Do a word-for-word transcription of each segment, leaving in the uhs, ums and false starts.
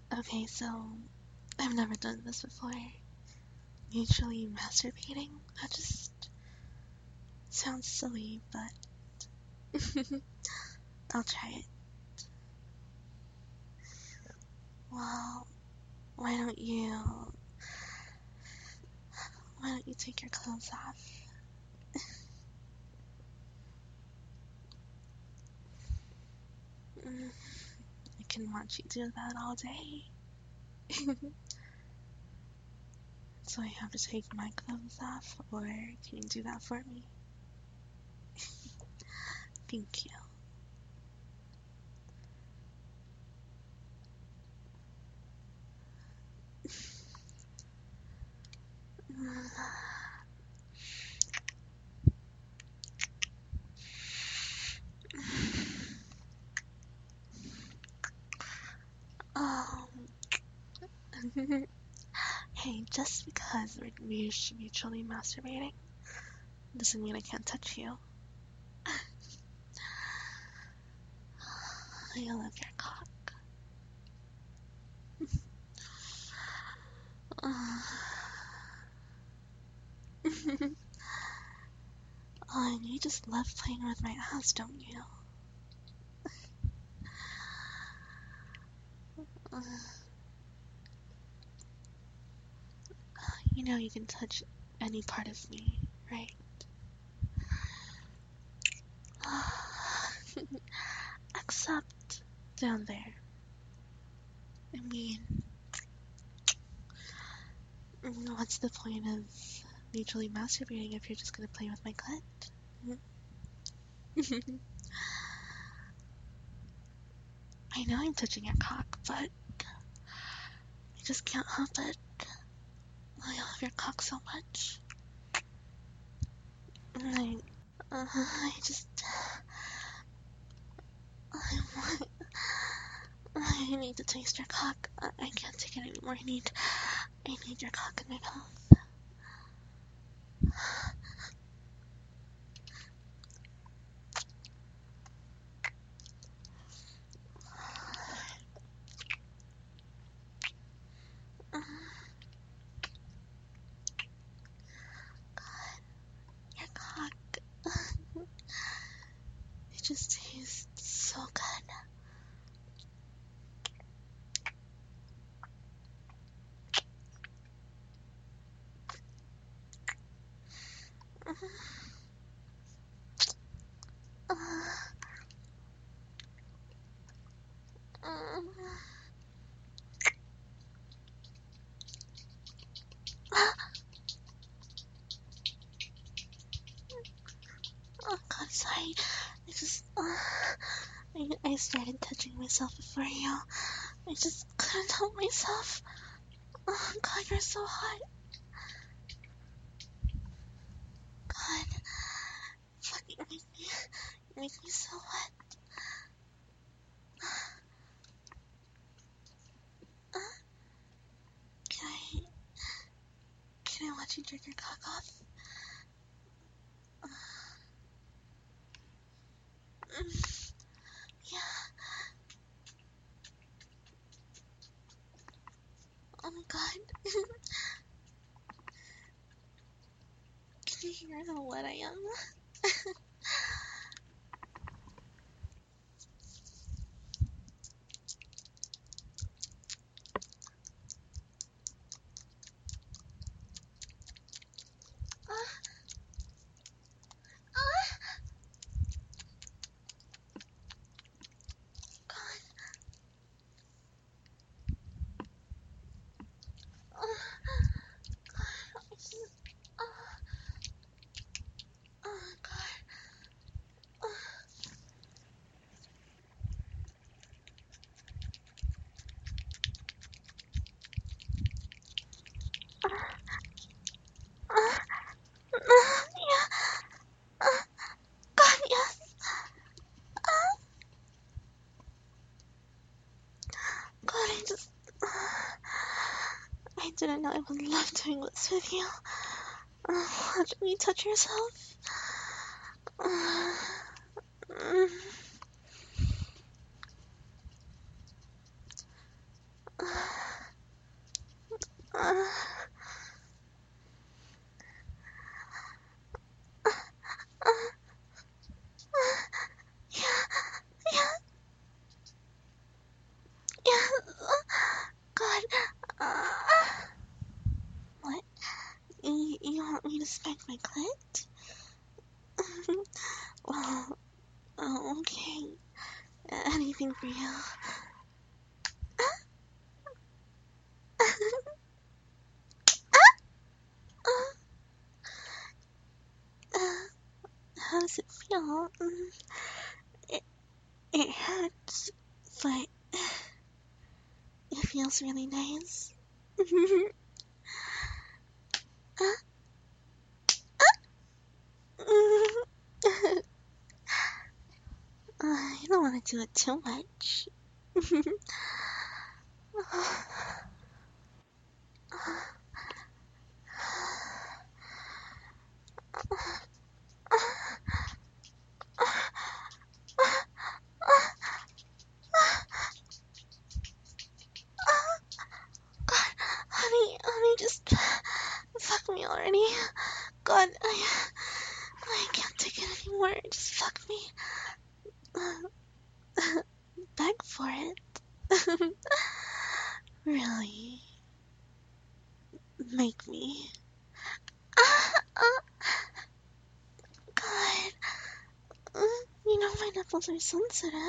Okay, so I've never done this before. Mutually masturbating? That just sounds silly, but I'll try it. Well, why don't you why don't you take your clothes off? Mm, I can watch you do that all day. So I have to take my clothes off, or can you do that for me? Thank you. Um, hey, just because we're mutually masturbating doesn't mean I can't touch you. I love your cock. Uh, oh, and you just love playing with my ass, don't you? Uh, you know you can touch any part of me, right? Except down there. I mean, what's the point of mutually masturbating if you're just gonna play with my clit? I know I'm touching your cock, but I just can't help it. I love your cock so much. And I, uh, I just, I want, I need to taste your cock. I, I can't take it anymore. I need, I need your cock in my mouth. Uh, your cock. It just tastes so good. Uh, uh, oh god, sorry. I just, uh, I, I started touching myself before you. I just couldn't help myself. Oh god, you're so hot. God, fuck, you make me, you make me so wet. Uh, can I, can I watch you jerk your cock off? Uh, mm, yeah. Oh my god. Can you hear how wet I am? Uh, uh, God. Uh, God. I just, uh, oh god. Uh, uh, uh, yeah. Uh, God, yes. Uh, God, I just, uh, I didn't know I would love doing this with you. Uh, watch me touch yourself. Uh, mm, my clit? Well, oh, okay. Anything for you. How does it feel? Mm, It, it hurts, but it feels really nice. I don't want to do it too much. God, honey, honey, just fuck me already. God, I, I can't take it anymore. Just fuck me. Beg for it. Really? Make me. God. You know my nipples are sensitive.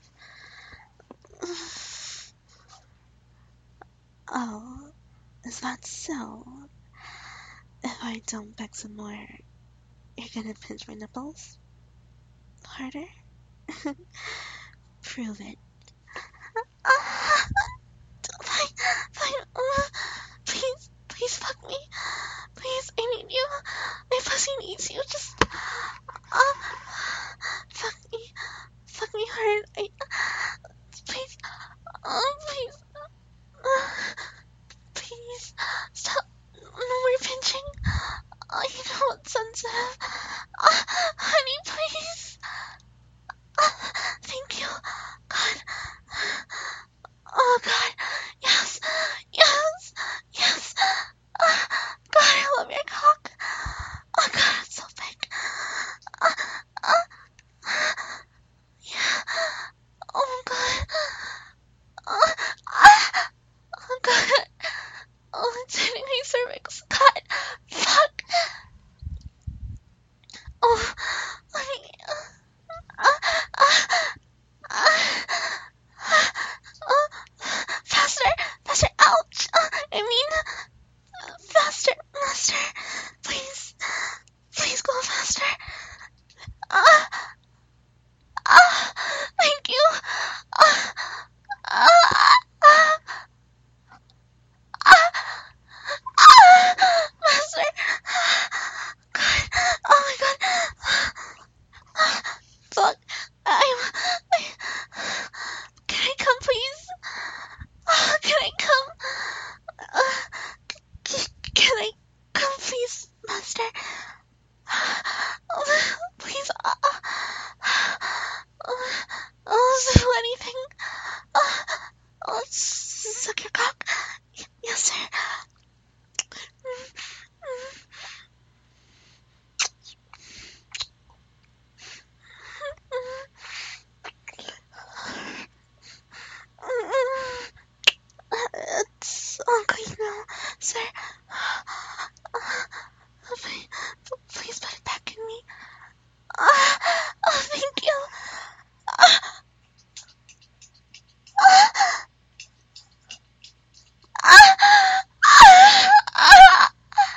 Oh, is that so? If I don't beg some more, you're gonna pinch my nipples? Harder? Prove it. Fine, fine. Uh, please, please fuck me. Please, I need you. My pussy needs you. Just, uh, fuck me. Fuck me hard. I, please, oh, please. Uh, please, stop. No more pinching. Oh, you know it's sensitive. Uh, honey, please. Uh, thank you. God. Oh, God. Yes. Yes. Yes. Uh, God, I love your cock. Oh, God, it's so big. Uh, uh, yeah. Oh, God. Uh, uh, oh, God. Oh, it's hitting my cervix. God. Fuck. Oh, honey. Uh, uh, uh, uh, faster. Faster. Ouch. Uh, I mean, uh, faster. Faster. Please. Please go faster. Uh, uh, thank you. Uh, uh, uh, uh, uh, faster. God. Oh my God. Fuck. I'm. I, can I come, please? Uh, can I come? Uh, c- can I come, please, master? Uh, please. Uh, uh, I'll do anything. Uh, I'll suck your cock. Y- yes, sir. It's all clean now, sir. Please, please put it back in me. Uh, oh, thank you. Uh, uh, uh, uh,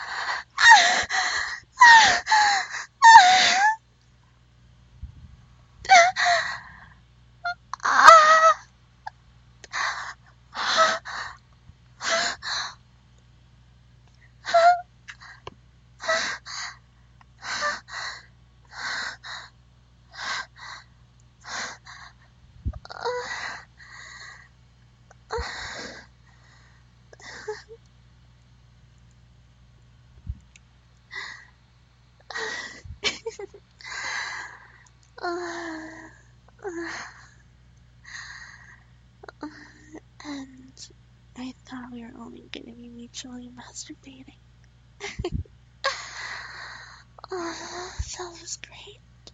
And I thought we were only gonna be mutually masturbating. Oh, that was great.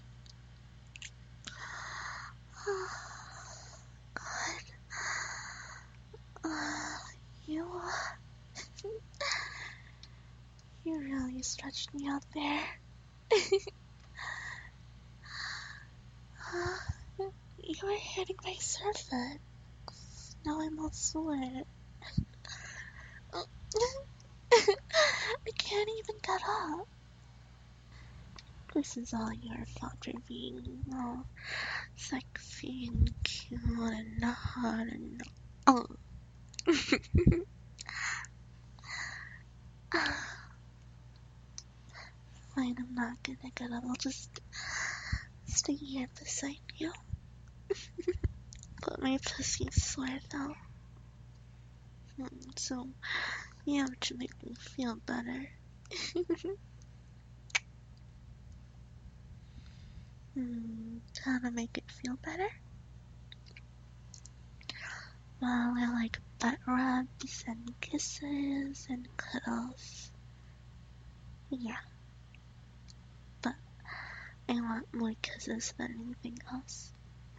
Oh, God. Uh, you, you You really stretched me out there. You were hitting my surface. Now I'm all sore. I can't even get up. This is all your fault for being all sexy and cute and hot and oh. Fine, I'm not gonna get up. I'll just stay here beside you. But my pussy's sore though. Hmm, so you have to make me feel better. Hmm, how to make it feel better? Well, I like butt rubs and kisses and cuddles. Yeah, but I want more kisses than anything else.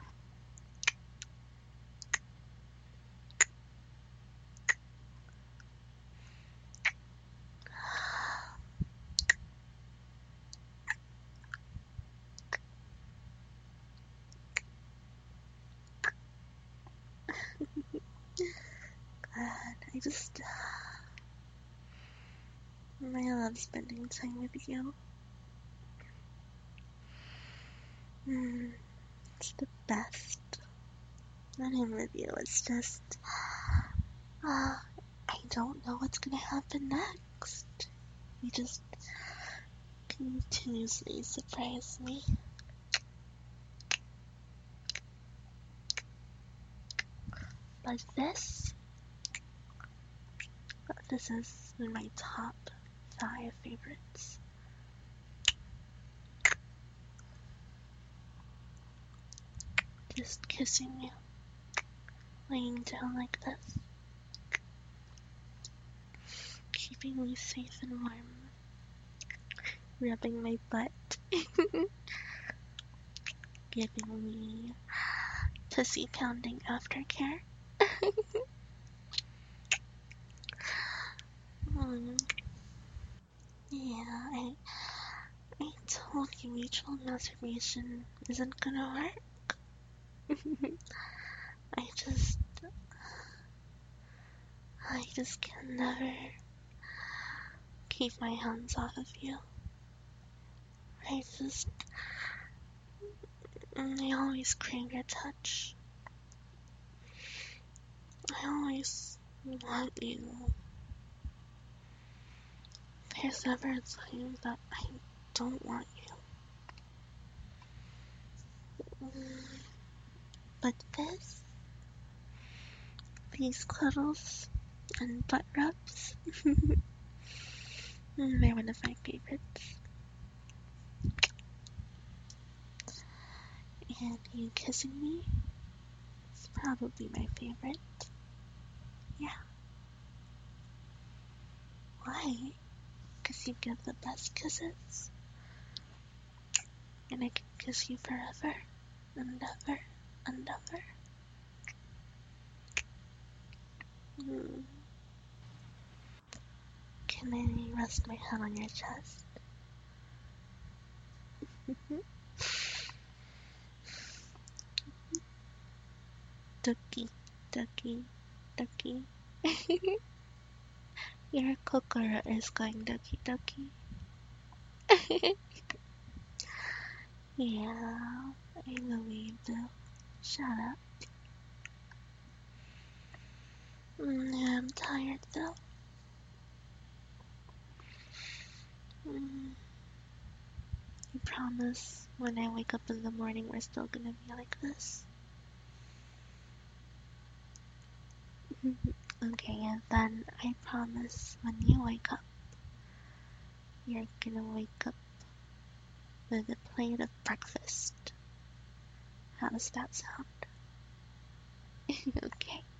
God, I just... I love spending time with you. Mm, it's the best. Running with you is just... Uh, I don't know what's gonna happen next. You just continuously surprise me. Like this? This is in my top five favorites. Just kissing you, laying down like this, keeping me safe and warm, rubbing my butt, giving me pussy pounding aftercare. Hmm. Yeah, I, I told you mutual masturbation isn't gonna work. I just, I just can never keep my hands off of you. I just, I always crave your touch. I always want you. There's never a time that I don't want you. But this, these cuddles and butt rubs, they're one of my favorites. And you kissing me is probably my favorite. Yeah. Why? Because you give the best kisses. And I can kiss you forever and ever and ever. Mm. Can I rest my head on your chest? Ducky, ducky, ducky. Your kokoro is going ducky ducky. Yeah, I know you do. Shut up. Mm, yeah, I'm tired though. Mm, I promise when I wake up in the morning we're still gonna be like this. Okay, and then I promise when you wake up, you're gonna wake up with a plate of breakfast. How does that sound? Okay.